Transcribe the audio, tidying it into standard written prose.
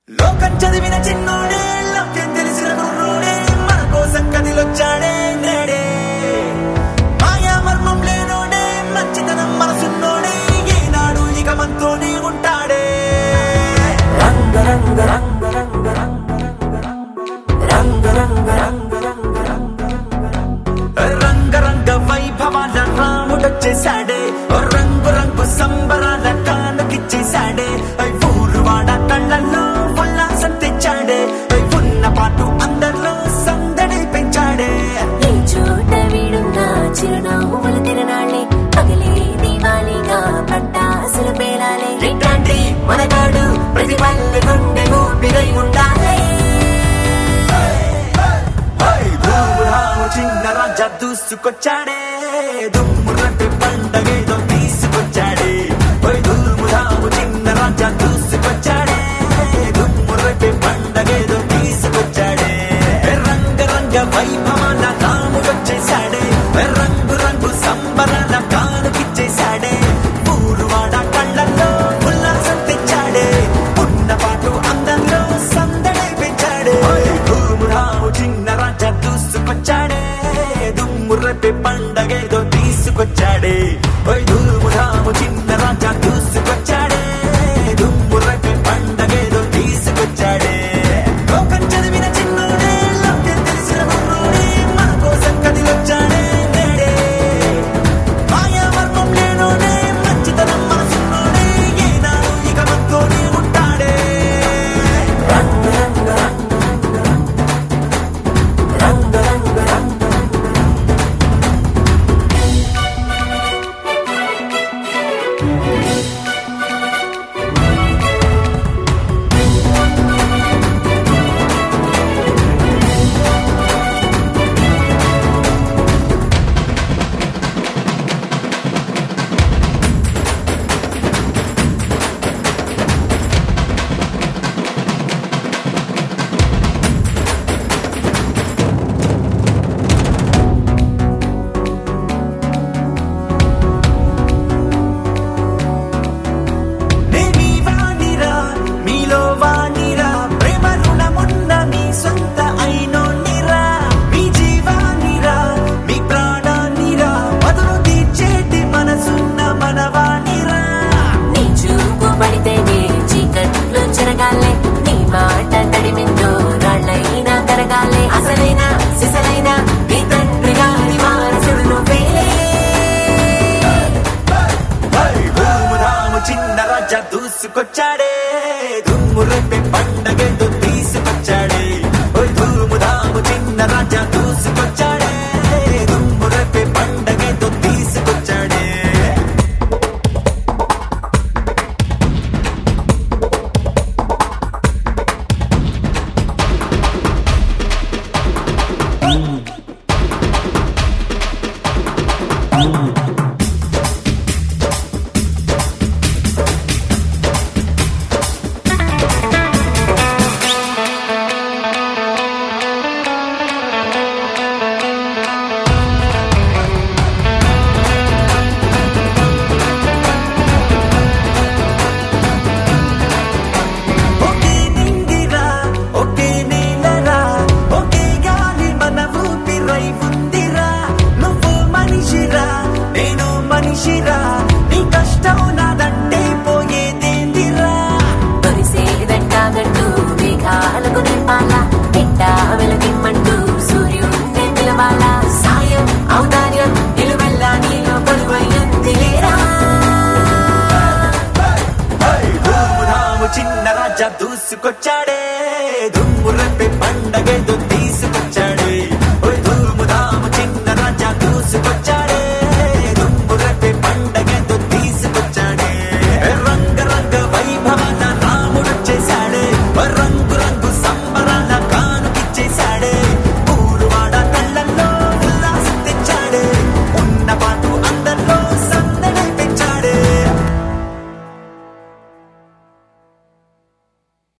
లోకం చదివిన చిన్నోడే లభ్యం తెలిసిన గుర్రోడే మన కోసం కదిలొచ్చాడే నేడే మాయా మర్మం లేనోడే మంచితనం మనసున్నోడే ఏనాడు ఇక మనతోనే ఉంటాడే రంగ రంగ రంగ రంగ రంగ రంగ రంగ రంగ రంగ వైభవాల రాముడొచ్చేశాడే రంగు రంగు సంబరాల కానుకిచ్చేశాడే ఊరు వాడ కళ్ళల్లో ఉల్లాసం తెచ్చాడే ఉన్న పాటు అందరిలో సందడి పెంచాడే ఈ చోట వీడున్నా చిరునవ్వులు తిరణాళ్ళే పగలే దీవాళిగా పట్టాసులు పేలాలే ఇట్లాంటి మనగాడు ప్రతి పల్లె గుండె ఊపిరై ఉండాలి ధూమురాము చిన్న రాజా దూసుకొచ్చాడే దుమ్ము రంటి పండగేదో తీసుకొచ్చాడే ధూమురాము చిన్న రాజా దూసుకొచ్చాడే దుమ్ము రంటి పండగేదో తీసుకొచ్చాడే రంగ రంగ వైభవాల రాముడొచ్చేశాడే రంగు రంగు సంబరాల కానుకిచ్చేశాడే ఊరు వాడ కళ్ళల్లో ఉల్లాసం తెచ్చాడే ఉన్న పాటు అందరిలో సందడి పెంచాడే ధూమురాము చిన్న రాజా దూసుకొచ్చాడే దుమ్ము రేపే పండగేదో తీసుకొచ్చాడే ధూమురాము చిన్న రాజా దూసుకొచ్చాడే దుమ్ము రేపే పండగేదో తీసుకొచ్చాడే లోకం చదివిన చిన్నోడే లభ్యం తెలిసిన గుర్రోడే మన కోసం కదిలొచ్చాడే నేడే మాయా మర్మం లేనోడే మంచితనం మనసున్నోడే ఏనాడు ఇక మనతోనే ఉంటాడే రంగ రంగ రంగ రంగ రంగ నేమి వాణిరా మీలో వాణిరా ప్రేమ రుణమున్న మీ సొంత అయినోనిరా మీ జీవానిరా మీ ప్రాణానిరా మధురు తీర్చేటి మనసున్న మనవాణిరా నీ చూపు పడితేనే చీకట్లో చెరగాలే నీ మాట తడిమిందో రాళ్ళైనా కరగాలే అసలైన సిసలైన నీ తండ్రి గారి వారసుడు నువ్వేలే ధూమురాము చిన్న రాజా దూసుకొచ్చాడే దుమ్ము రేపే పండగేదో తీసుకొచ్చాడే ధూమురాము చిన్న రాజా దూసుకొచ్చాడే దుమ్ము రేపే పండగేదో తీసుకొచ్చాడే ఒకే నింగిరా ఒకే నేలరా ఒకే గాలి మన ఊపిరై ఉందిరా నువ్వు మనిషిరా నేను మనిషిరా నీ కష్టం నాదంటే పోయేదేందిరా తొలిసేదంటాగట్టు మేఘాలకు నింపాల ఎండా వెలుగిమ్మంటూ సూర్యుడిని పిలవాల సాయం ఔదార్యం నిలువెల్లా నీలో కొలువయ్యింది లేరా ధూమురాము చిన్న రాజా దూసుకొచ్చాడే